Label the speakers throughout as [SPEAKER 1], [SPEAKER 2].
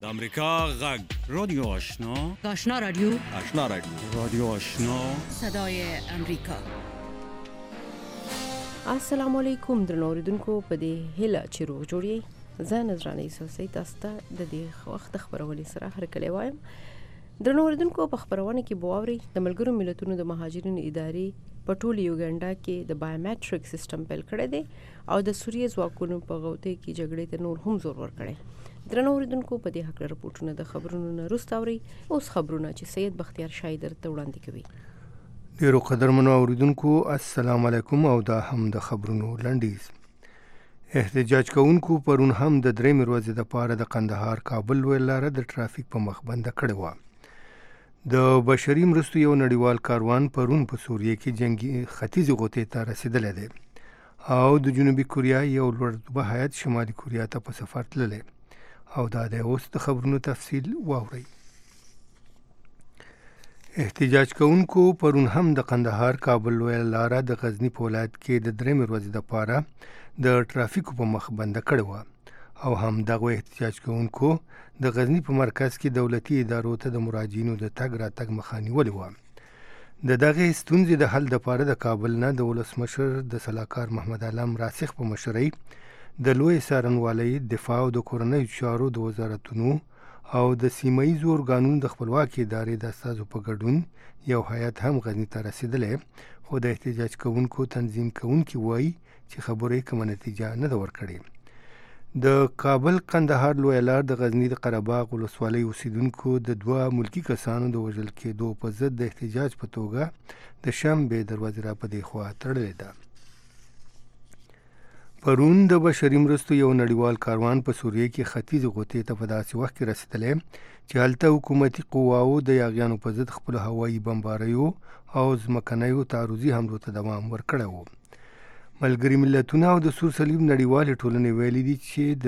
[SPEAKER 1] د امریکا غږ
[SPEAKER 2] رادیو آشنا،
[SPEAKER 3] آشنا رادیو،
[SPEAKER 1] آشنا رادیو،
[SPEAKER 2] رادیو آشنا،
[SPEAKER 3] صدای امریکا.
[SPEAKER 4] السلام علیکم درنو اوریدونکو، په دې هیله چې روغ جوړی زه نظرانه یوسفزۍ تاسو ته د دې وخت خبرولې سره هرکلی وایم. درنو اوریدونکو، په خبرونه کې بووري د ملګرو ملتونو د مهاجرینو ادارې په ټول یوګنډا کې د بایومټریک سیستم پیل کړی دی او د سوریې ځواکونو په غوټه کې جګړې ته نور هم زور ورکړي. درنو اوریدونکو، په دې حق راپورټونه د خبرونو نه وروسته اوري. اوس خبرونه چې سید بختیار شایدر ته وړاندې کوي.
[SPEAKER 5] ډیرو قدرمنو اوریدونکو، السلام علیکم. او دا هم د خبرونو لنډیز. احتجاج کوونکو پرون هم د درېمې ورځې لپاره د قندهار کابل لویه لاره د ټرافیک په مخ بنده کړې وه. د بشري مرستو یو نړیوال کاروان پرون په سوریه کې جنگي ختیځې غوټې ته رسېدلی دی او د جنوبي کوریا یو لوړ رتبه هیات شمالي کوریا ته په سفر تللی. او دا د اوس د خبرونو تفصیل واورئ. احتجاج کوونکو پرون هم د قندهار کابل لویه لاره د غزنی په ولایت کې د درېمې ورځې لپاره د ټرافیکو په مخ بنده کړې وه او هم دغه احتجاج کوونکو د غزنی په مرکز کې دولتي ادارو ته د مراجعینو د تګ راتګ مخه نیولې وه. د دغې ستونزې د حل لپاره د کابل نه د ولسمشر د سلاکار محمد علم راسخ په مشرۍ د لوی څارنوالۍ دفاع او د کورنیو چارو د وزارتونو او د سیمه ییزو ارګانونو د خپلواکۍ ادارې د استازو په ګډون یو هیات هم غزنی ته رسېدلی، خو د احتجاج کوونکو تنظیم کوونکي وایي چې خبرې کومه نتیجه نه ده ورکړې. د کابل قندهار لویه لار د غزنی د قرهباغ ولسوالۍ اوسیدونکو د 2 ملکي کسانو د وژل کېدو په ضد د احتجاج په توګه د شنبې دروازې را په دې خوا تړلې ده. پرون د بشري مرستو یو نړیوال کاروان په سوریه کې ختیځې غوټې ته په داسې وخت کې رسېدلی چې هلته حکومتي قواو د یاغیانو په ضد خپلو هوایي بمباریو او ځمکنیو تعرضي حملو ته دوام ورکړی و. ملګري ملتونه او د سور صلیب نړیوالې ټولنې ویلي دي چې د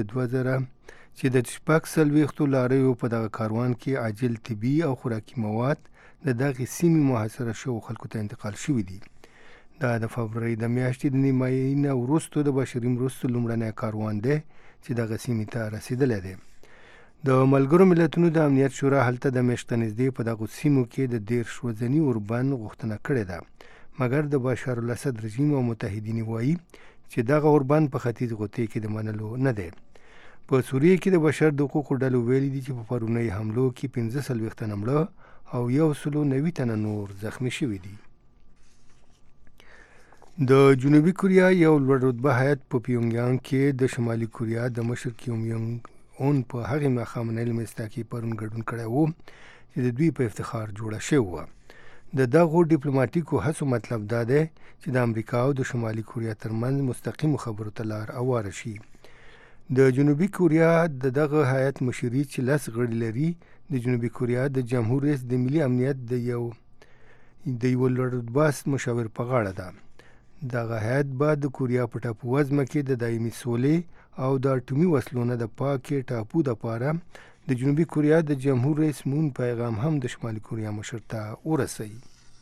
[SPEAKER 5] 46 لاریو په دغه کاروان کې عاجل طبي او خوراکي مواد د دغې سیمې محاصره شوو خلکو ته انتقال شوي دي. دا د فبرورۍ د میاشتې د نیمایي نه وروسته د بشري مرستو لومړنی کاروان دی چې دغه سیمې ته رسېدلی دی. د ملګرو ملتونو د امنیت شورا هلته د میاشتې نږدې په دغو سیمو کې د 13 ورځني اوربند غوښتنه کړې ده، مګر د بشار الاسد رژیم او متحدین وایي چې دغه اوربند په ختیځ غوټې کې د منلو نه دی. په سوریه کې د بشر د حقوقو ډلو ویلي دي چې په پرونۍ حملو کې 45 تنه مړه او 190 تنه نور زخمی شوي دي. د جنوبي کوریا یو لوړ رتبه هیات په پیونګیانګ کې د شمالي کوریا د مشر کیم یونګ اون په هغې ماښامنۍ لمستا کې پرون ګډون کړی و چې د دوی په افتخار جوړه شوې وه. د دغو ډیپلوماټیکو هڅو مطلب دا دی چې د امریکا او د شمالي کوریا ترمنځ مستقیمو خبرو ته لار هواره شي. د جنوبي کوریا د دغه هیات مشري چې 10 غړي لري د جنوبي کوریا د جمهور رئیس د ملي امنیت د یو لوړ رتبه مشاور په غاړه ده. دغه هیات به د کوریا په ټاپو وزمه کې د دایمي سولې او د اټومي وسلو نه د پاکې ټاپو دپاره د جنوبي کوریا د جمهور رئیس مون پیغام هم د شمالي کوریا مشر ته ورسوي.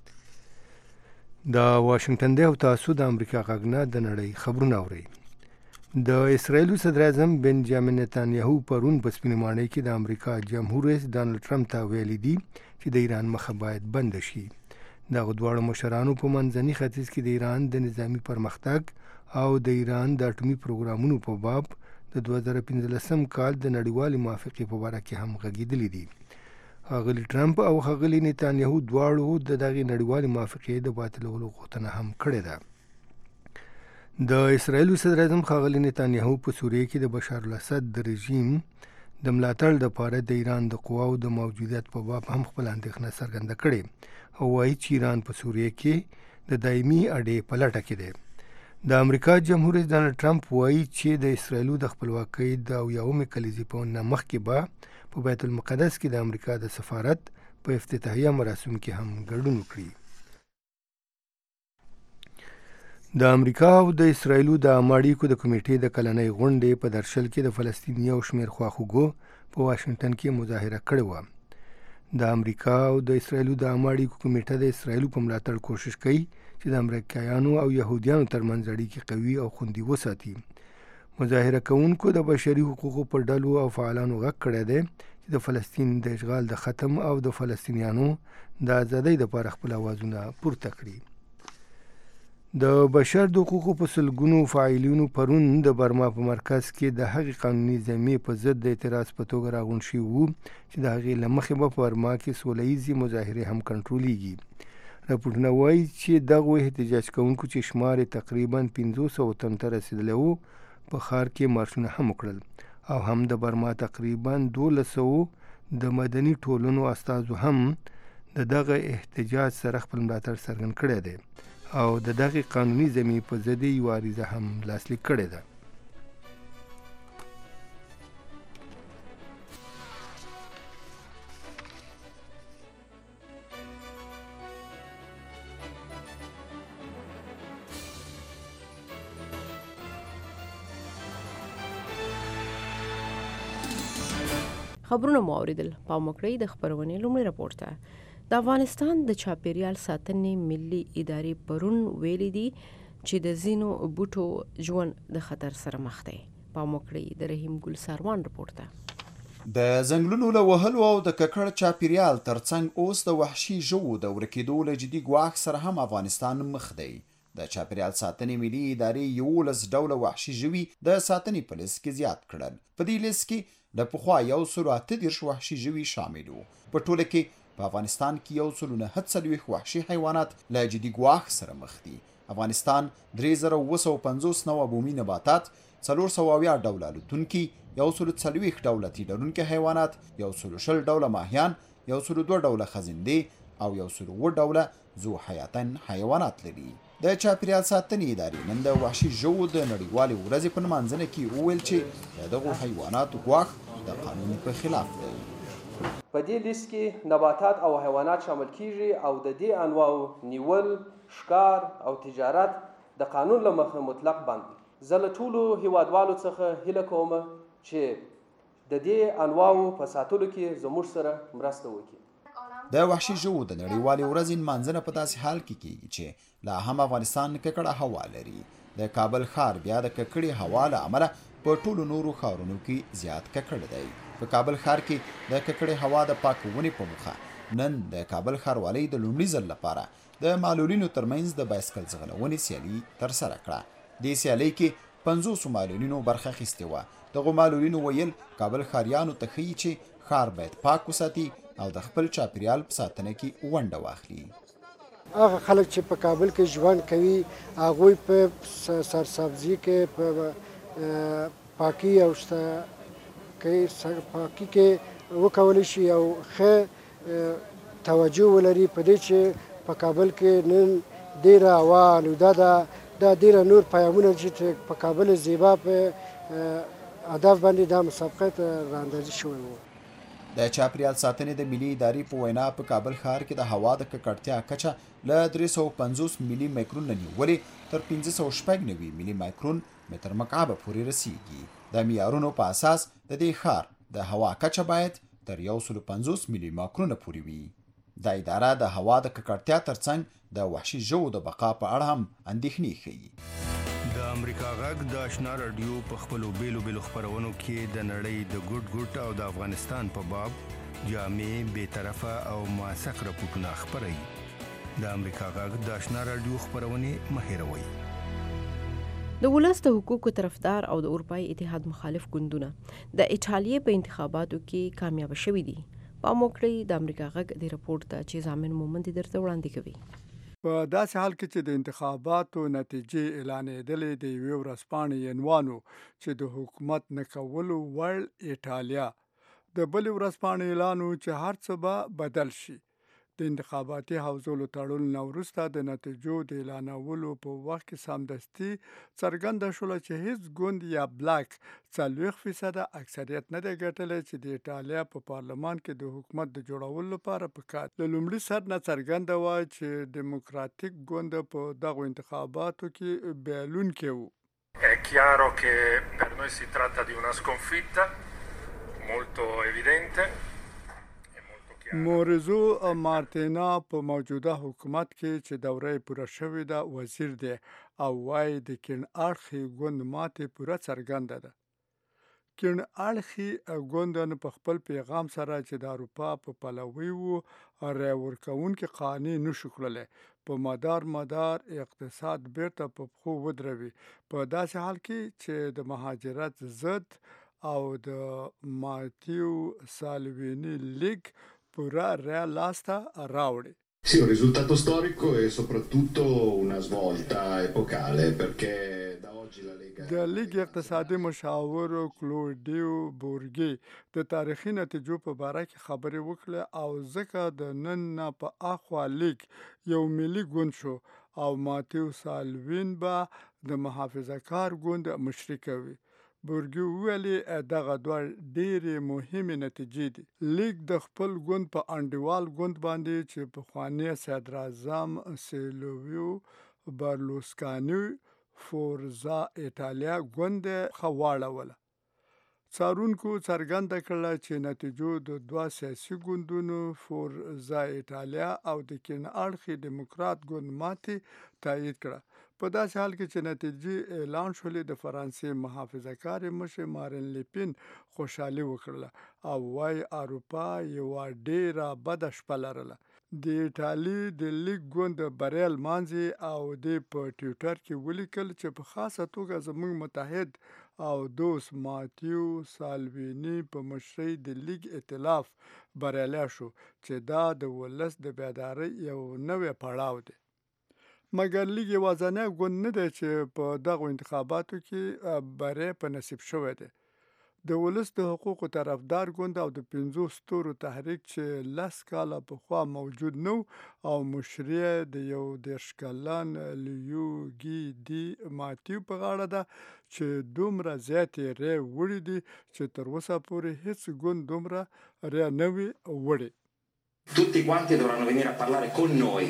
[SPEAKER 5] دا واشنگټن دی او تاسو د امریکا غږ نه د نړۍ خبرونه اورئ. د اسرائیلو صدر اعظم بنجامین نتانیاهو پرون په سپینې ماڼۍ کې د امریکا جمهور رئیس ډانلډ ټرمپ ته ویلي دي چې د ایران مخه باید بنده شي. دغه دواړو مشرانو په منځني ختیځ کې د ایران د نظامی پرمختګ او د ایران د اټومي پروګرامونو په باب د 2015 کال د نړیوالې موافقې په باره کې هم غږېدلي دي. ښاغلي ټرمپ او ښاغلي نتانیاهو دواړو د دغې نړیوالې موافقې د باطلولو غوښتنه هم کړې ده. د اسرائیلو صدر اعظم ښاغلي نتانیاهو په سوریه کې د بشار الاسد د رژیم د ملاتړ لپاره د ایران د قواو د موجودیت په باب هم خپل اندېښنه څرګنده کړې او وایي چې ایران په سوریه کې د دایمي اډې په لټه کې دی. د امریکا جمهور رئیس ډانلډ ټرمپ وایي چې د اسرائیلو د خپلواکۍ د 70مې کلیزې په نه مخکې به په بیت المقدس کې د امریکا د سفارت په افتتاحیه مراسم کې هم ګډون وکړي. د امریکا او د اسرائیلو د عامه اړیکو د کمیټې د کلنۍ غونډې په درشل کې د فلسطین یو شمېر خواخوږو په واشنګټن کې مظاهره کړې وه. د امریکا او د اسرائیلو د عامه اړیکو کمیټه د اسرائیلو په ملاتړ کوشش کوي چې د امریکایانو او یهودیانو ترمنځ اړیکې قوي او خوندي وساتي. مظاهره کوونکو د بشري حقوقو پر ډلو او فعالانو غږ کړی دی چې د فلسطین د اشغال د ختم او د فلسطینیانو د ازادۍ لپاره خپل اوازونه پورته کړي. د بشر د حقوقو په سلګونو فاعلینو پرون د برما په مرکز کې د هغې قانوني ضمیې په ضد د اعتراض په توګه راغونډ شوي وو چې د هغې له مخې به په برما کې سوله ییزې مظاهرې هم کنټرولېږي. راپورټونه وایي چې دغو احتجاج کوونکو چې شمار یې تقریبا 500 تن ته رسېدلی و په ښار کې مارشونه هم وکړل او هم د برما تقریبا 1200 د مدني ټولنو استازو هم د دغه احتجاج سره خپل ملاتړ څرګند کړی دی او د دغه قانوني ضمیې په ضد یې عریضه هم لاسلیک کړې ده.
[SPEAKER 4] خبرونه مو اوریدل. پام وکړئ د خبرونې لومړی راپور ته. د افغانستان د چاپیریال ساتنې ملي ادارې پرون ویلي دي چې د ځینو بوټو ژوند د خطر سره مخ دی. پام وکړئ د رحیم ګل ساروان راپور ته.
[SPEAKER 6] د ځنګلونو له وهلو او د ککړ چاپیریال ترڅنګ اوس د وحشي ژوو د ورکېدو له جدي ګواښ سره هم افغانستان مخ دی. د چاپیریال ساتنې ملي ادارې 11 ډوله وحشي ژوي د ساتنې په لیست کې زیات کړل. په دې لیست کې د پخوا 138 وحشي ژوي شامل وو. په ټوله کې په افغانستان کې 149 وحشي حیوانات له جدي ګواښ سره مخ دي. افغانستان 3750 نوع بومي نباتات، 470 ډوله الوتونکي، 140 ډوله تیلرونکي حیوانات، 120 ډوله ماهیان، 102 ډوله خزندې او 107 ډوله ذو حیاتن حیوانات لري. د چاپیریال ساتنې ادارې نن د وحشي ژوو د نړیوالې ورځې په نمانځنه کې وویل چې د دغو حیواناتو ګواښ د قانون په خلاف دی.
[SPEAKER 7] په دې لیست کې نباتات او حیوانات شامل کیږي او د دې انواعو نیول، ښکار او تجارت د قانون له مخې مطلق بند دي. زه له ټولو هیوادوالو څخه هیله کوم چې د دې انواعو په ساتلو کې زموږ سره مرسته وکړي.
[SPEAKER 6] د وحشي ژوو د نړیوالې ورځې نمانځنه په داسې حال کې کیږي چې لا هم افغانستان ککړه هوا لري. د کابل ښار بیا د ککړې هوا له امله په ټولو نورو ښارونو کې زیات ککړ دی. په کابل ښار کې د ککړې هوا د پاکونې په موخه نن د کابل ښاروالۍ د لومړي ځل لپاره د معلولینو ترمنځ د بایسکل ځغلونې سیالي ترسره کړه. دې سیالۍ کې 500 معلولینو برخه اخیستې وه. دغو معلولینو ویل کابل ښاریانو ته ښیي چې ښار باید پاک وساتي او د خپل چاپیریال په ساتنه کې ونډه واخلي.
[SPEAKER 8] هغه خلک چې په کابل کې ژوند کوي هغوی په سرسبزي کې په پاکي او پاکي کې وکولی شي او ښه توجه ولري په دې چې په کابل کې نن ډېره هوا آلوده ده. دا ډېره نور پیغامونه چې په کابل زیبا په هدف باندې دا مسابقه ته رااندازي شوی و.
[SPEAKER 6] د چاپیریال ساتنې د ملي ادارې په وینا په کابل ښار کې د هوا د ککړتیا کچه له 350 ملي مایکرون نه نیولې تر 590 ملي مایکرون متر مکعب پورې رسیږي. د معیارونو په اساس د دې ښار د هوا کچه باید تر 150 ملي مایکرون پورې وي. دا اداره د هوا د ککړتیا ترڅنګ د وحشي ژوو د بقا په اړه هم اندېښنې ښیي.
[SPEAKER 5] د امریکا غږ د آشنا رادیو په خپلو بیلو بیلو خبرونو کې د نړۍ د ګوټ ګوټ او د افغانستان په باب جامع، بیطرفه او موثق راپورټونه خپروي. د امریکا غږ د آشنا رادیو خبرونې مه هېروئ.
[SPEAKER 4] د ولس د حقوقو طرفدار او د اروپایي اتحاد مخالف ګوندونه د ایټالیې په انتخاباتو کې کامیاب شوي دي. پام وکړئ د امریکا غږ د راپور ته چې ضامن مومند درته وړاندې کوي.
[SPEAKER 9] په داسې حال کې چې د انتخاباتو نتیجې اعلانېدلې د یوې ورځپاڼې عنوان چې د حکومت نه کولو وړ ایټالیا، د بلې ورځپاڼې اعلان چې هر څه به بدل شي. د انتخاباتي حوزو تړلو نه وروسته د نتیجو د اعلانولو په وخت کې سمدستي څرګنده شوله چې هیڅ ګوند یا بلاک 40% اکثریت نه دی ګټلی چې د ایټالیا په پارلمان کې د حکومت د جوړولو لپاره پکار. له لومړي سر نه څرګنده وه چې ډیموکراتیک ګوند په دغو انتخاباتو کې بایلونکی و.
[SPEAKER 10] È chiaro che per noi si tratta di una sconfitta molto evidente.
[SPEAKER 9] مورزو مارتینا په موجوده حکومت کې چې دوره پوره شوې ده وزیر دی او وايي د کیڼ اړخي ګوند ماتې پوره څرګنده ده. کیڼ اړخي ګوندونه په خپل پیغام سره چې د اروپا په پلوي وو رای ورکوونکي قانع نشو کړلی په مدار اقتصاد بیرته په پښو ودروي په داسې حال کې چې د مهاجرت ضد او د ماتیو سالویني لیگ پورا رای لاسته راوړي.
[SPEAKER 11] Sì, un risultato storico e soprattutto una svolta epocale perché da oggi la Lega
[SPEAKER 9] د لیگ اقتصادي مشاور کلودیو بورګي د تاریخي نتیجو په باره کې خبرې وکړه او ځکه د نن نه په اخوا لیگ یو ملي ګوند شو او ماتیو سالوین به د محافظه کار ګوند مشري کوي. بورګي ویلي دغه دوه ډېرې مهمې نتیجې دي. لیگ د خپل ګوند په انډیوال ګوند باندې چې پخوانی صدراعظم سیلویو برلوسکاني فورزا ایټالیا ګوند ښه واړوله. څارونکو څرګنده کړه چې نتیجو د دوه سیاسي ګوندونو فورزا ایټالیا او د کیڼ اړخي ډیموکرات ګوند ماتې تایید کړه. په داسې حال کې چې نتیجې اعلان شولې د فرانسې محافظه کار مشر مارین لیپین خوشحالي وکړله او وايي اروپا یوه ډیره بده شپه لرله. د ایټالي د لیگ ګوند بریل مانځي او د په ټویټر کې ولیکل چې په خاصه توګه زموږ متحد او دوست ماتیو سالویني په مشرۍ د لیگ ائتلاف بریالی شو چې دا د ولس د بیدارۍ یو نوی پړاو دی. مګر لیگ یوازینی ګوند نه دی چې په دغو انتخاباتو کې بری په نصیب شوی دی. د ولس د حقوقو طرفدار ګوند او د 5 ستورو تحریک چې 10 کاله پخوا موجود نو او مشري د 11 کلن لیوګي دی ماتیو په غاړه ده چې دومره زیاتې رای وړي دي چې تر اوسه پورې هیڅ ګوند دومره رای نه وي وړي.
[SPEAKER 12] Tutti quanti dovranno venire a parlare con noi.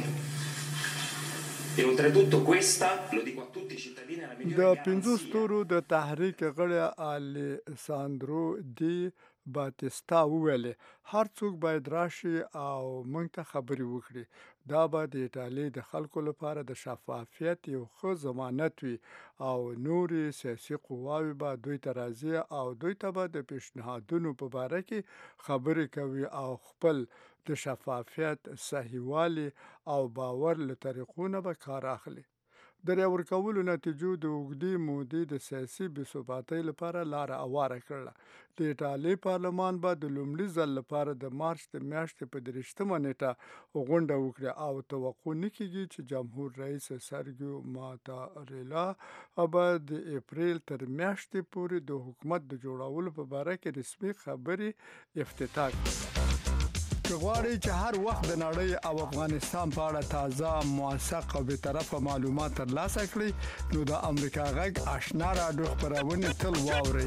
[SPEAKER 12] E oltretutto questa, lo dico a tutti i cittadini, è la migliore
[SPEAKER 9] د 5 ستورو د تحریک غړی الیساندرو دی باتیستا وویلې هر څوک باید راشي او موږ ته خبرې وکړي. دا به د ایټالي د خلکو لپاره د شفافیت یو ښه ضمانت وي او نورې سیاسي قواوې به دوی ته راځي او دوی ته به د پیشنهادونو په باره کې خبرې کوي او خپل د شفافیت صحیحوالي او باور له طریقو نه به کار اخلي. د رای ورکولو نتیجو د اوږدې مودې د سیاسي بېثباتۍ لپاره لاره هواره کړله. د ایټالي پارلمان به د لومړي ځل لپاره د مارچ د میاشتې په 23 نیټه غونډه وکړي او توقع نه کېږي چې جمهور رئیس سرګیو ماتارلا به د اپریل تر میاشتې پورې د حکومت د جوړولو په باره کې رسمي خبرې افتتاح کړي. که غواړئ چې هر وخت د نړۍ او افغانستان په اړه تازه موثق او بیطرفه معلومات ترلاسه کړئ نو د امریکا غږ آشنا راډیو خپرونې تل واورئ.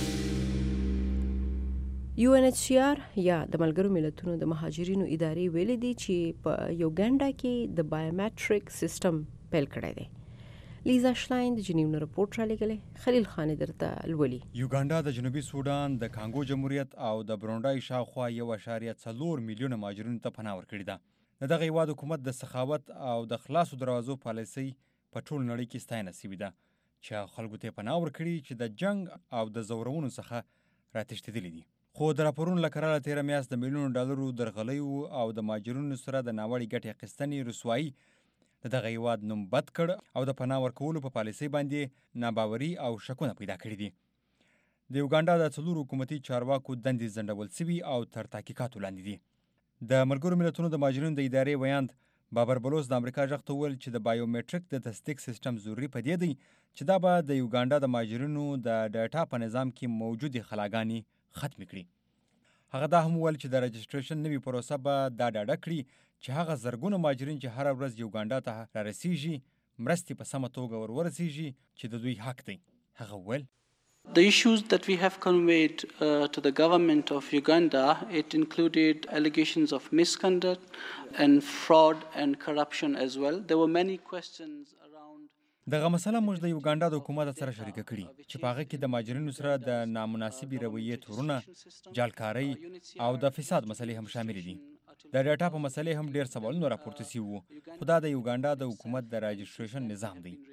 [SPEAKER 4] UNHCR یا د ملګرو ملتونو د مهاجرینو ادارې ویلي دي چې په یوګانډا کې د بایومټریک سیستم پیل کړی دی. لیزا شلاین د جنیو رپورټ را لګلې خلیل خان درته لولي.
[SPEAKER 13] یوګانډا د جنوبي سودان د کانګو جمهوریت او د برونډای شاوخوا 1.4 میلیونه مهاجرینو ته پناه ورکړې ده. د دغه هیواد حکومت د سخاوت او د خلاصو دروازو پالیسۍ په ټول نړۍ کې ستاینه شوې ده چې خلکو ته پناه ورکړي چې د جنگ او د زورونو څخه راتښتېدلي دي. خو د راپورونو له کراله تېره میاشت د میلیونو ډالرو درغلیو او د مهاجرینو سره د ناوړې ګټې اخیستنې رسوایي د دغه هیواد نوم بد کړ او د پناه ورکولو په پالیسۍ باندې ناباوري او شکونه پیدا کړي دي. د یوګانډا د 4 حکومتي چارواکو دندې ځنډول سوي او تر تحقیقاتو لاندې دي. د ملګرو ملتونو د مهاجرینو د ادارې ویاند بابر بلوس د امریکا غږ ته وویل چې د بایومټریک د تصدیق سیستم ضروري په دې دی چې دا به د یوګانډا د مهاجرینو د ډاټا په نظام کې موجودې خلاګانې ختم کړي. هغه دا هم وویل چې د رجسټریشن نوې پروسه به دا ډاډه کړي چې هغه زرګونه مهاجرین چې هره ورځ یوګانډا ته رارسیږي مرستې په سمه توګه ورسیږي چې د دوی حق دی. هغه وویل
[SPEAKER 14] The issues that we have conveyed to the government of Uganda, it included allegations of misconduct and fraud and corruption as well. There were many questions around
[SPEAKER 13] دغه مسله موږ د یوګانډا د حکومت سره شریکه کړي چې په هغه کې د مهاجرینو سره د نامناسبې رویې تورونه، جالکارۍ او د فساد مسلې هم شامل دي. د ډاټا په مسلې هم ډېر سوالونه راپورته شوي وو، خو دا د یوګانډا د حکومت د راجسټریشن نظام دی.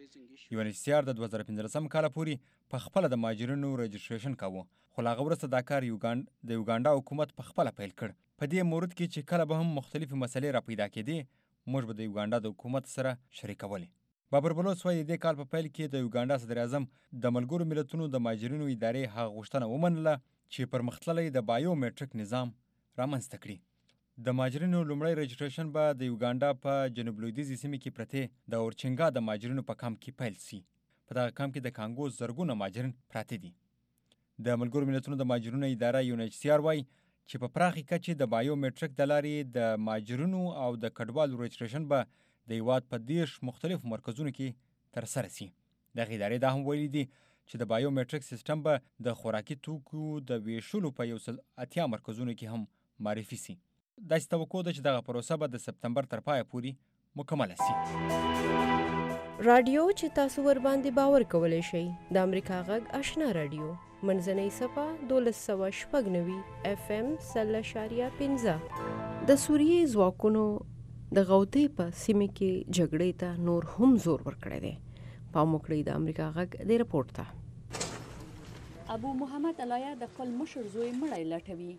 [SPEAKER 13] UNHCR د 2015 کال پورې په خپل د مهاجرینو رجسټریشن کاوه، خو لا غوړسته دا کار د یوګانډا حکومت په خپل پیل کړ. په دې مورد کې چې کله به هم مختلفې مسلې را پیدا کېدې، موږ به د یوګانډا د حکومت سره شریکولې. بابر بلوچ وایي د دې کال په پیل کې د یوګانډا صدر اعظم د ملګرو ملتونو د مهاجرینو ادارې هغه غوښتنه ومنله چې پرمختللی د بایو میټریک نظام رامنځته کړي. د مهاجرینو لومړی رجسټریشن به د یوګانډا په جنوب لویدیځې سیمې کې پرتې د اورچنګا د مهاجرینو په کمپ کې پیل سي. په دغه کمپ کې د کانګو زرګونه مهاجرین پراته دي. د ملګرو ملتونو د مهاجرینو اداره UNHCR وایي چې په پراخې کچې د بایو میټریک د لارې د مهاجرینو او د کډوالو رجسټریشن به د هیواد په 10 مختلفو مرکزونو کې ترسره سي. دغه ادارې دا هم ویلي دي چې د بایو میټریک سیستم به د خوراکي توکو د ویشلو په 180 مرکزونو کې هم معرفي سي. داسې توقع ده چې دغه پروسه به د سپتمبر تر پایه پورې مکمله سي.
[SPEAKER 4] رادیو چې تاسو ور باندې باور کولی شئ د امریکا غږ آشنا رادیو منځنۍ صفه 1290 FM 0.15 د سوریې ځواکونو د غوطې په سیمه کې جګړې ته نور هم زور ورکړی دی. پام وکړئ د امریکا غږ د رپورټ ته.
[SPEAKER 15] ابو محمد الایا د خپل مشر زوی مړی لټوي.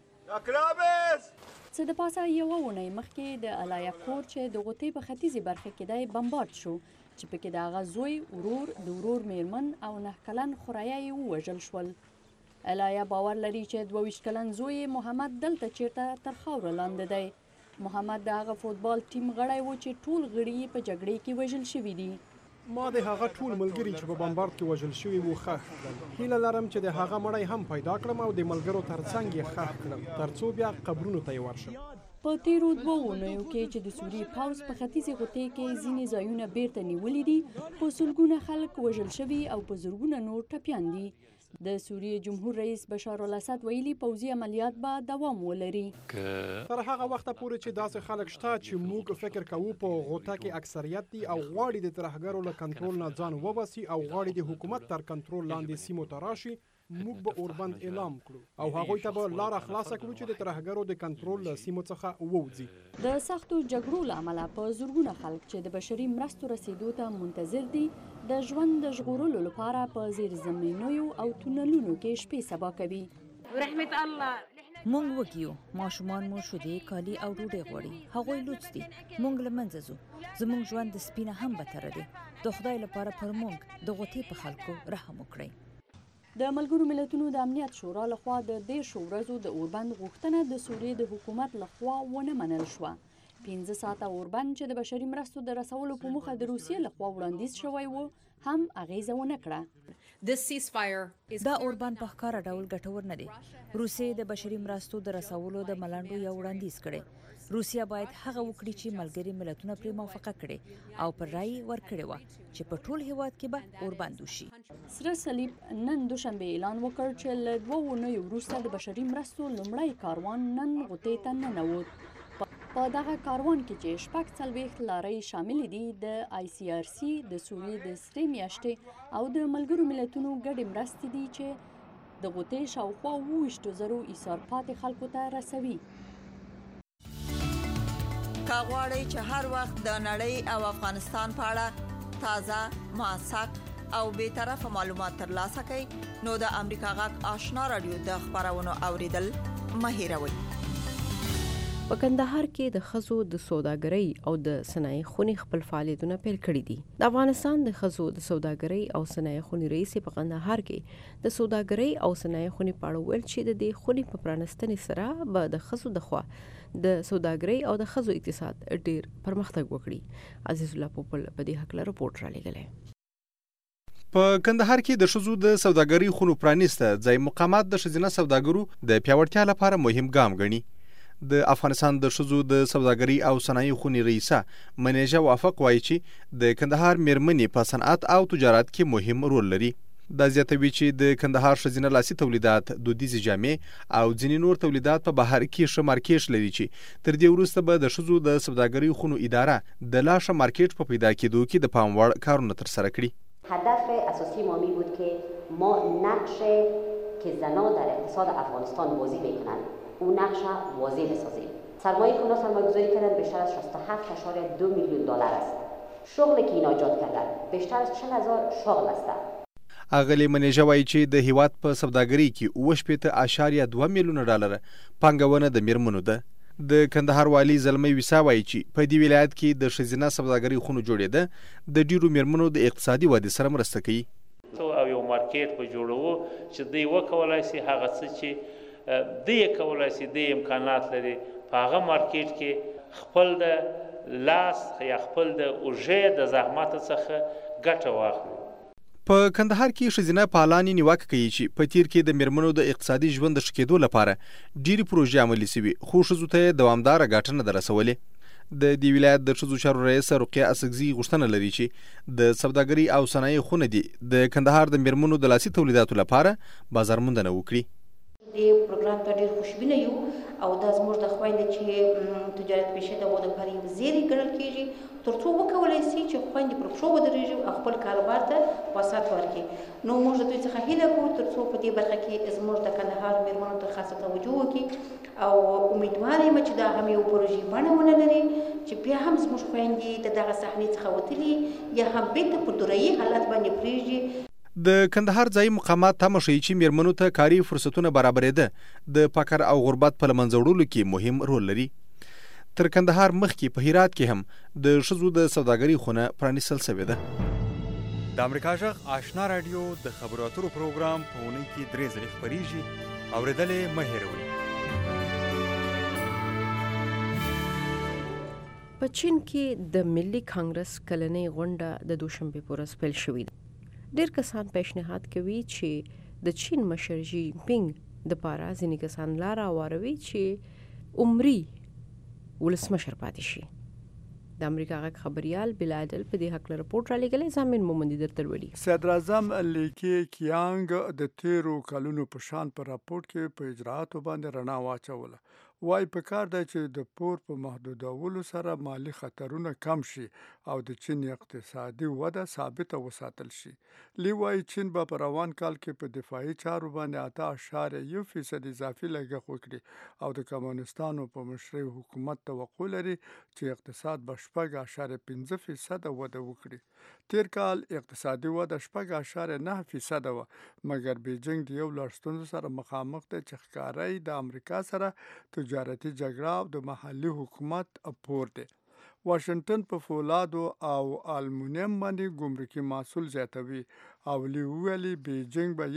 [SPEAKER 15] څه د پاسه یوه اونۍ مخکې د الایا کور چې د غوطې په ختیځې برخه کې دی بمبارد شو، چې پکې د هغه زوی، ورور، د ورور میرمن او 9 کلن خوریه یې ووژل شول. الایا باور لري چې 22 کلن زوی محمد دلته چیرته تر خاوره لاندې دی. محمد د هغه فوتبال ټیم غړی و چې ټول غړي یې په جګړې کې وژل شوي دي.
[SPEAKER 16] ما د هغه ټول ملګري چې په بمبارد کې وژل شوي وو ښخ کړل. هیله لرم چې د هغه مړی هم پیدا کړم او د ملګرو ترڅنګ یې ښخ کړم ترڅو بیا قبرونو ته یې ورشم.
[SPEAKER 15] په تیرو 2 اونیو کې چې د سوریې پوځ په ختیځې غوطې کې ځینې ځایونه بیرته نیولي دي، په سلګونه خلک وژل شوي او په زرګونه نور ټپیان دي. د سوریې جمهور رئیس بشار الاسد ویلي پوځي عملیات به دوام ولري.
[SPEAKER 16] تر هغه وخته پورې چې داسې خلک شته چې موږ فکر کوو په غوطه کې اکثریت دي او غواړي د ترهګرو له کنټرول نه ځان وباسي او غواړي د حکومت تر کنټرول لاندې سیمو ته راشي، موږ به اوربند اعلان کړو او هغوی ته به لاره خلاصه کړو چې د ترهګرو د کنټرول له سیمو څخه ووځي.
[SPEAKER 15] د سختو جګړو له امله په زرګونه خلک چې د بشري مرستو رسیدو ته منتظر دي، د ژوند د ژغورلو لپاره په زیرزمینیو او تونلونو کې شپې سبا کوي.
[SPEAKER 17] رحمت الله مونږ وکیو، ماشومان مو شودې، کالي او ډوډۍ غواړي، هغوی لوڅ دي، مونږ له منځه ځو، زمونږ ژوند د سپینه هم بدتره دی. د خدای لپاره پر مونږ د غوطې په خلکو رحم وکړئ.
[SPEAKER 15] د ملګرو ملتونو د امنیت شورا لخوا د 10 ورځو د اوربند غوښتنه د سوریې د حکومت لخوا ونه منل شوه. 15 ساعته اوربند چې د بشري مرستو د رسولو په موخه د روسیې لخوا وړاندیز شوی و هم اغیزه ونه کړه.
[SPEAKER 17] دا اوربند په ښکاره ډول ګټور نه دی. روسیې د بشري مرستو د رسولو د ملنډو یو وړاندیز کړی. روسیا باید هغه وکړي چې ملګري ملتونه پرې موافقه کړي او پر رای ورکړي و چې په ټول هیواد کې به اوربند وشي.
[SPEAKER 15] سره صلیب نن دوشنبه اعلان وکړ چې له 2 اونیو وروسته د بشري مرستو لومړی کاروان نن غوطې ته ننوت. په دغه کاروان کې چې 46 لارۍ شامل دي، د ICRC، د سوریې د سرې میاشتې او د ملګرو ملتونو ګډې مرستې دي چې د غوطې شاوخوا 27,000 ایثار پاتې خلکو ته رسوي.
[SPEAKER 18] که غواړئ چې هر وخت د نړۍ او افغانستان په اړه تازه، موثق او بې طرفه معلومات ترلاسه کړئ، نو د امریکا غږ آشنا رادیو د خبرونو اوریدل مه هېروئ.
[SPEAKER 4] په کندهار کې د ښځو د سوداګرۍ او د صنایع خونې خپل فعالیتونه پیل کړي دي. د افغانستان د ښځو د سوداګرۍ او صنایع خونې رئیس په کندهار کې د سوداګرۍ او صنایع خونې په اړه ویل چې د دې خونې په پرانستنې سره به د ښځو د خوا د سوداګرۍ او د ښځو اقتصاد ډیر پرمختګ وکړي. عزیز الله پوپل په دې هکله رپورټ را لېږلی.
[SPEAKER 19] په کندهار کې د ښځو د سوداګرۍ خونو پرانیسته ځای مقامات د ښځینه سوداګرو د پیاوړتیا لپاره مهم ګام ګڼي. د افغانستان د ښځو د سوداګرۍ او صنایع خونې رئیسه منیژه وافق وایي چې د کندهار میرمنې په صنعت او تجارت کې مهم رول لري. دا زیاتوي چې د کندهار ښځینه لاسي تولیدات، دودیزې جامې او ځینې نور تولیدات په بهر کې ښه مارکیټ لري چې تر دې وروسته به د ښځو د سوداګرۍ خونو اداره د لا ښه مارکیټ په پیدا کېدو کې د پام وړ کارونه ترسره کړي.
[SPEAKER 20] هدف اساسی ما می بود که ما نقش که زنان در اقتصاد افغانستان بازی میکنند اون نقش واضح بسازیم. سرمایه کنان سرمایه‌گذاری کردن بیشتر از 67.2 میلیون دلار است. شغلی که اینا ایجاد کردن بیشتر از 40,000 شغل است.
[SPEAKER 19] اغلی منیژه وایي چې د هیواد په سوداګرۍ کې اوه.2 میلیونه ډالر پانګونه د میرمنو ده. د کندهار والی زلمی ویسا وایي چې په دې ولایت کې د ښځینه سوداګرۍ خونو جوړېده د ډیرو میرمنو د اقتصادي ودې سره مرسته کوي.
[SPEAKER 21] او یو مارکیټ په جوړو چې دوی وکولای شي هغه څه چې دوی کولای شي د امکانات لري په هغه مارکیټ کې خپل د لاس یا خپل د اوژې د زحمت څخه ګټه واخلي.
[SPEAKER 19] په کندهار کې ښځینه فعالانې نیوکه کوي چې په تیر کې د میرمنو د اقتصادي ژوند د ښه کېدو لپاره ډېرې پروژې عملي سوي خو ښځو ته یې دوامداره ګټه نه ده رسولې. د دې ولایت د ښځو چارو رئیسه رقیه اسګزي غوښتنه لري چې د سوداګرۍ او صنایع خونه دي د کندهار د میرمنو د لاسي تولیداتو لپاره بازار موندنه وکړي.
[SPEAKER 22] د پروګرام ته ډېر خوشبینه یو او دا زموږ د خویندې چې تجارت پیشه د وده لپاره یو زیری ګڼل کېږي تر څو وکولی شي چې خویندې پر پښو ودرېږي او خپل کاروبار ته وسعت ورکړي. نو موږ د دوی څخه هیله کوو تر څو په دې برخه کې زموږ د کندهار میرمنو ته خاصه توجه وکړي او امیدواره یم چې دا هم یو پروژې بڼه ونه لري چې بیا هم زموږ خویندې د دغه صحنې څخه وتلي یا هم بېرته په دوریي حالت باندې پرېږدي.
[SPEAKER 19] د کندهار ځایي مقامات تمه ښیي چې میرمنو ته کاري فرصتونه برابرېده د فقر او غربت په له منځه وړلو کې مهم رول لري. تر کندهار مخکې په هرات کې هم د ښځو د سوداګرۍ خونه پرانیستل سوې ده.
[SPEAKER 13] د امریکا غږ آشنا راډیو د خبرو اترو پروګرام په اونۍ کې 3 ځلې خپریږي. اورېدل یې مه هېروئ.
[SPEAKER 4] په چین کې د ملي کانګرس کلنۍ غونډه د دوشنبې په ورځ پیل شوې ده. ډېر کسان پیشنهاد کوي چې د چین مشر ژي پینګ د پاره ځینې کسان لاره واروي چې عمري ولسمشر پاتې شي. د امریکا غږ خبريال بلادل په دې حق له رپورټ را لګلې زمين مومندي درته وړي.
[SPEAKER 9] صدر اعظم لیکي کیانګ د تیرو کلونو په شان په راپورټ کې په اجراءاتو باندې رڼا واچوله. وای په کار دی چې د پور په محدودولو سره مالی خطرونه کم شي او د چین اقتصادي وده ثابته وساتل شي. لی وای چین به په روان کال کې په دفاعي چارو باندې 8.1% اضافي لګښت وکړي او د کمونستانو په مشرۍ حکومت توقع لري چې اقتصاد به 6.5% وده وکړي. تیر کال اقتصادي وده 6.9% وه مګر بیجینګ د یو لړ ستونزو سره مخامخ دی چې ښکاري د امریکا سره تجارتي جګړه او د محلي حکومت پور دی. واشنگټن په فولادو او المونیم باندې ګمرکي محصول زیاتوي او ویلي بیجینګ به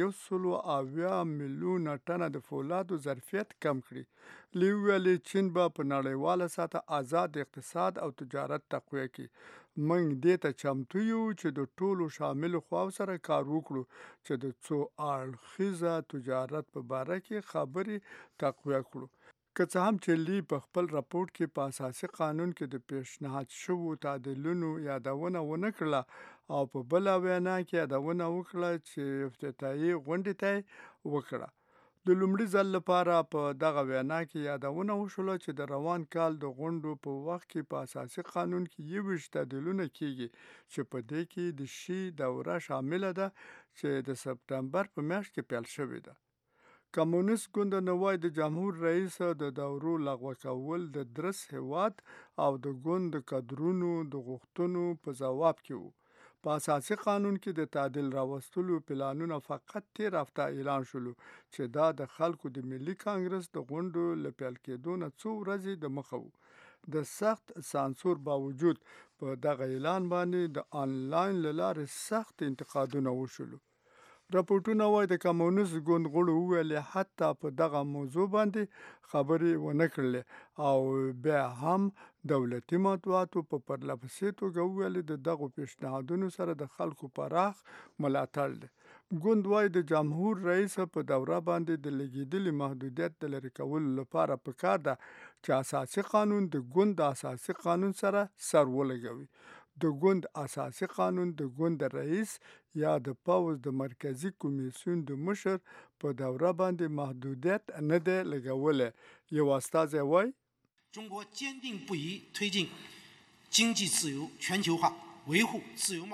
[SPEAKER 9] 180 میلیونه ټنه د فولادو ظرفیت کم کړي. ویلي چین به په نړیواله سطح آزاد اقتصاد او تجارت تقویه کړي. موږ دې ته چمتو یو چې د ټولو شاملو خواو سره کار وکړو چې د څو اړخیزه تجارت په باره کې خبرې تقویه کړو. که څه هم چې لی په خپل راپورټ کې په اساسي قانون کې د پیشنهاد شوو تعدیلونو یادونه ونه کړله او په بله وینا کې یادونه وکړه چې افتتاحي غونډې ته وکړه. د لومړي ځل لپاره په دغه وینا کې یادونه وشوله چې د روان کال د غونډو په وخت کې په اساسي قانون کې 21 تعدیلونه کیږي چې په دې کې د شي دوره شامله ده چې د سپتمبر په میاشت کې پیل شوې ده. کمونیست ګوند نوای د جمهور رئیس د دورو لغوه کول د درس هیواد او د ګوند کادرونو د غوښتنو په ځواب کې وو. په اساسي قانون کې د تعدیل راوستلو پلانونه فقط 13 هفته اعلان شولو چې دا د خلکو د ملي کانګرس د غونډو له پیل کېدو نه څو ورځې د مخه وو. د سخت سانسور باوجود په دغه اعلان باندې د آنلاین له لارې سخت انتقادونه وشولو. راپورټونه وایي د کمونیست ګوند غړو وویل حتی په دغه موضوع باندې خبرې ونه کړلې او بیا هم دولتي مطبوعاتو په پرلهپسې توګه وویل د دغو پیشنهادونو سره د خلکو پراخ ملاتړ دی. ګوند وایي د جمهور رئیس په دوره باندې د لګېدلي محدودیت د لرې کولو لپاره پکار ده چې اساسي قانون د ګوند د اساسي قانون سره سر ولګوي. د ګوند اساسي قانون د ګوند رئیس یا د پوځ د مرکزی کمیسیون د مشر په دوره باندې محدودیت نه دی لګولی. یو استازی وایي
[SPEAKER 23] 中国坚定不移推进经济自由全球化，维护自由贸易。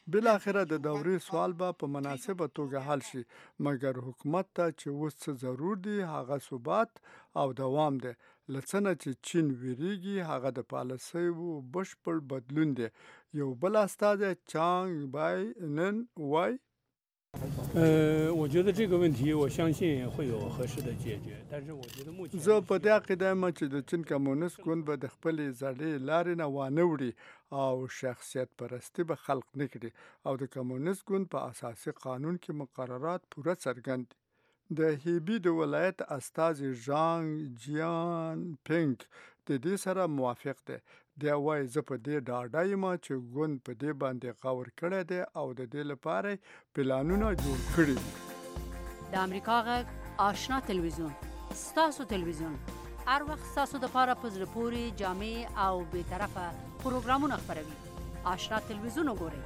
[SPEAKER 9] بالاخره د دورې سوال به په مناسبه توګه حل شي، مګر حکومت ته چې اوس څه ضرور دي هغه ثبات او دوام دی. له څه نه چې چین ویریږي هغه د پالیسیو بشپړ بدلون دی. یو بل استازی چانګ بای نن وای
[SPEAKER 1] 我觉得这个问题我相信会有合适的解决，但是我觉得目前
[SPEAKER 9] زه په دې عقیده یم چې د چین کمونیست ګوند به د خپلې زړې لارې نه وانه وړي او شخصیت پرستی به خلق نه کړي او د کمونیست ګوند په اساسي قانون کې مقررات پوره څرګند دي. د هیبي د ولایت استازي ژانګ جیان پینګ د دې سره موافق دی. دی وایي زه په دې ډاډه یم چې ګوند په دې باندې غور کړی دی او د دې لپاره پلانونه جوړ کړي دي.
[SPEAKER 3] د امریکا غږ آشنا تلویزیون ستاسو تلویزیون هر وخت ستاسو دپاره په زړه پورې جامع او بېطرفه پروګرامونه خپروي. آشنا تلویزیون وګورئ.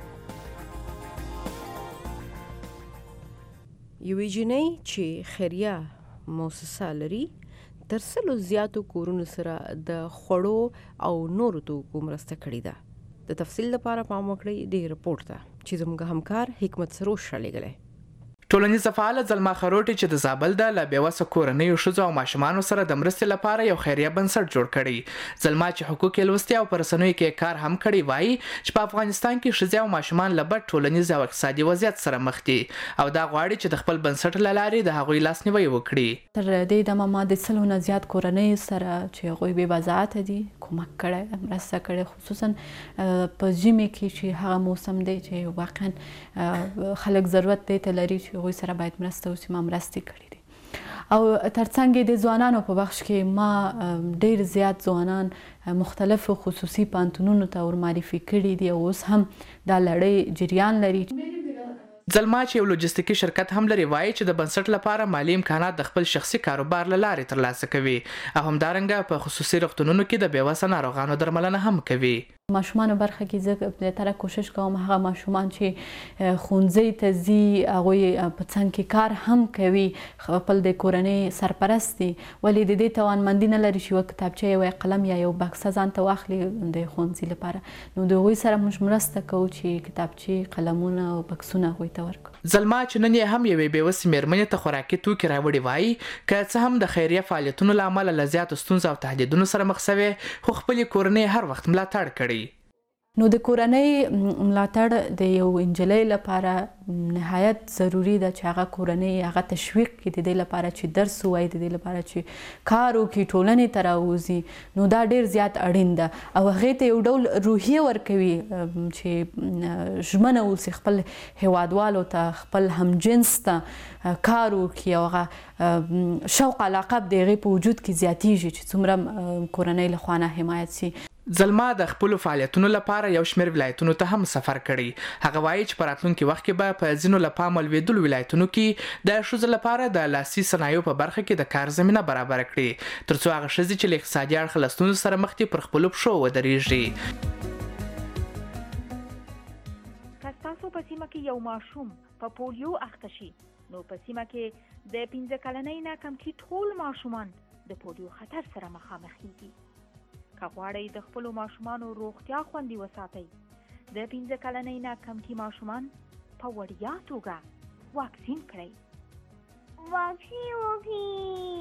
[SPEAKER 4] یوې جینۍ چې خیریه موسسه لري تر سلو زیاتو کورونو سره د خوړو او نورو توکو مرسته کړې ده. د تفصیل لپاره پام وکړئ دې رپورټ ته چې زموږ همکار حکمت سروش رالیږلی.
[SPEAKER 2] ټولنیزه فعاله زلما خروټي چې د زابل د لا بېوسه کورنیو ښځو او ماشومانو سره د مرستې لپاره یو خیریه بنسټ جوړ کړی. زلما چې حقوق یې لوستي او په رسنیو کې کار هم کړی وایي چې په افغانستان کې ښځې او ماشومان له بد ټولنیز او اقتصادي وضعیت سره مخ دي او دا غواړي چې د خپل بنسټ له لارې د هغوی لاسنیوی وکړي.
[SPEAKER 15] تر دې دمه ما د 100 نه زیات کورنیو سره چې هغوی بې وضاحته دي کومک کړی، مرسته کړې، خصوصا په ژمي کې چې هغه موسم دی چې واقعا خلک ضرورت دی ته لري چې هغوی سره باید مرسته وشي. ما مرستې کړې دي او ترڅنګ د ځوانانو په بخش کې ما ډېر زیات ځوانان مختلفو خصوصي پانتونونو ته ورمعرفي کړي دي او اوس هم دا لړۍ جریان لري.
[SPEAKER 2] زلما چې یو لوجستیکي شرکت هم لري وایي چې د بنسټ لپاره مالی امکانات د خپل شخصي کاروبار له لارې ترلاسه کوي او همدارنګه په خصوصي روغتونونو کې د بېوسه ناروغانو درملنه هم کوي.
[SPEAKER 15] ماشومانو برخه کې زه زیاتره کوشش کوم هغه ماشومان چې ښوونځي ته ځي هغوی په څنګ کې کار هم کوي، خپل د کورنۍ سرپرست دي ولې د دې توانمندي نه لري چې یوه کتابچه یو قلم یا یو بکسه ځان ته واخلي د ښوونځي لپاره. نو د هغوی سره موږ مرسته کوو چې کتابچې، قلمونه او بکسونه هغوی ته ورکړو.
[SPEAKER 2] زلما چې نن یې هم یوې بېوسې مېرمنې ته خوراکي توکي راوړي وایي که څه هم د خیریه فعالیتونو له امله له زیاتو ستونزو او تهدیدونو سره مخ سوې خو خپلې کورنۍ هر وخت ملاتړ کړی.
[SPEAKER 15] نو د کورنۍ ملاتړ د یو نجلۍ لپاره نهایت ضروری ده چې هغه کورنۍ هغه تشویق کړي د دې لپاره چې درس ووایي، د دې لپاره چې کار وکړي، ټولنې ته راووځي. نو دا ډېر زیات اړین ده او هغې ته یو ډول روحیه ورکوي چې ژمنه اوسي خپل هیوادوالو ته، خپل همجنس ته کار وکړي او هغه شوق علاقه د هغې په وجود کې زیاتیږي چې څومره کورنۍ له خوا نه حمایت شي.
[SPEAKER 2] زلما د خپلو فعالیتونو لپاره یو شمېر ولایتونو ته هم سفر کړی. هغه وایي چې په راتلونکي وخت کې به په ځینو له پامه لوېدلو ولایتونو کې د ښځو لپاره د لاسي صنایعو په برخه کې د کار زمینه برابره کړي تر څو هغه ښځې چې له اقتصادي اړخه له ستونزو سره مخ دي پر خپلو پښو ودرېږي.
[SPEAKER 23] که ستاسو په سیمه کې یو ماشوم په پولیو اخته شي نو په سیمه کې د 15 کلنۍ نه کم کې ټول ماشومان د پولیو خطر سره مخامخ کیږي. که غواړئ د خپلو ماشومانو روغتیا خوندي وساتئ د 15 کلنۍ نه کم کې ماشومان په وړیا توګه واکسین کړئ. واکسین وکړئ.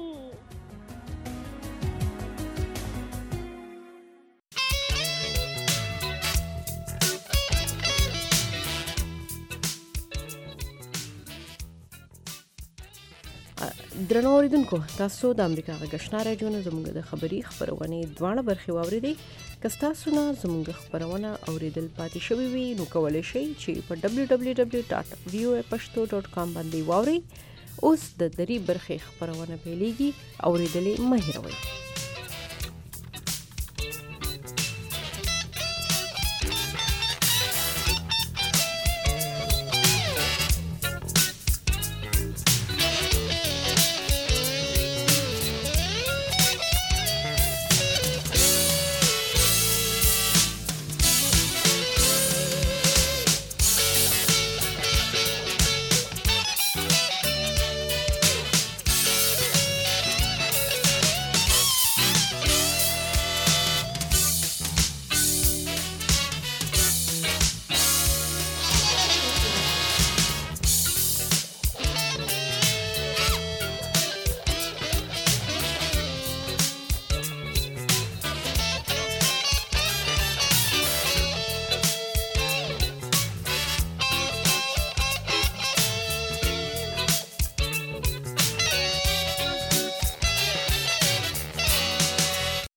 [SPEAKER 4] درنو اوریدونکو، تاسو د امریکا غږ آشنا راډیو نه زموږ د خبري خپرونې دواړه برخې واورېدې. که ستاسو نه زموږ خپرونه اوریدل پاتې شوي وي نو کولی شئ چې په www.voapashto.com باندې واورئ. اوس د درې برخې خپرونه پیلېږي، اوریدلې مه هېروئ.